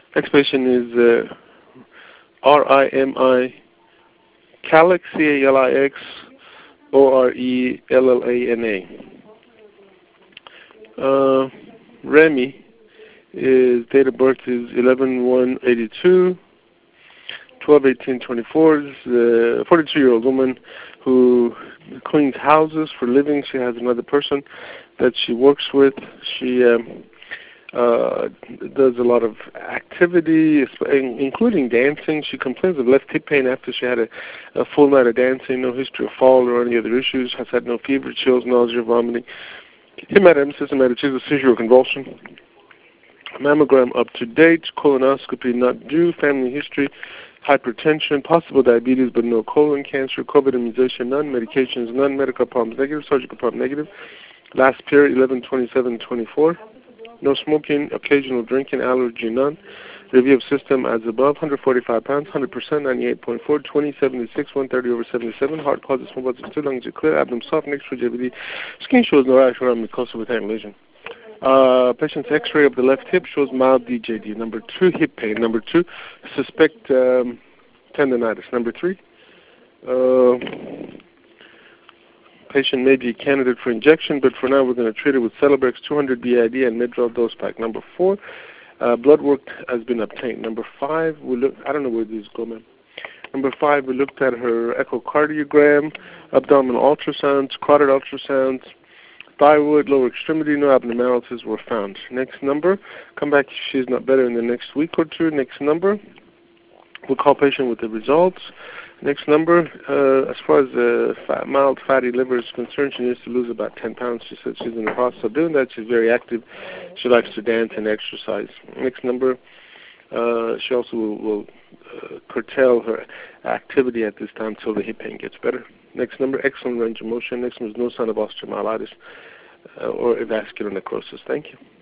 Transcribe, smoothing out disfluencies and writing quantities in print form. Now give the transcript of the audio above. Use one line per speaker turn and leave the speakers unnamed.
Next patient is RIMI Calix, CALIX, ORELLANA. Remy, his date of birth is 11/1/82, 12/18/24. This is a 42-year-old woman who cleans houses for a living. She has another person that she works with. She does a lot of activity, including dancing. She complains of left hip pain after she had a full night of dancing. No history of fall or any other issues. Has had no fever, chills, nausea, vomiting. Hematemesis, hematochezia, seizure, or convulsion. Mammogram up to date. Colonoscopy not due. Family history, hypertension, possible diabetes but no colon cancer. COVID immunization none. Medications none. Medical problems negative. Surgical problem negative. Last period 11/27/24. No smoking, occasional drinking, allergy none. Review of system as above. 145 pounds, 100%, 98.4, 20/76, 130/77. Heart causes small blood two lungs are clear. Abdomen soft, next frigidity. Skin shows no rash around mucosa with hand lesion. Patient's X-ray of the left hip shows mild DJD. Number 2, hip pain. Number 2, suspect tendonitis. Number 3, patient may be a candidate for injection, but for now we're going to treat it with Celebrex 200 BID and Midrol dose pack. Number 4, blood work has been obtained. Number 5, I don't know where these go, ma'am. Number 5, we looked at her echocardiogram, abdominal ultrasounds, carotid ultrasounds, thyroid, lower extremity, no abnormalities were found. Next number, come back if she's not better in the next week or two. Next number, we'll call patient with the results. Next number, as far as the mild fatty liver is concerned, she needs to lose about 10 pounds. She said she's in the process of doing that. She's very active. She likes to dance and exercise. Next number, she also will curtail her activity at this time until the hip pain gets better. Next number, excellent range of motion. Next number is no sign of osteomyelitis or vascular necrosis. Thank you.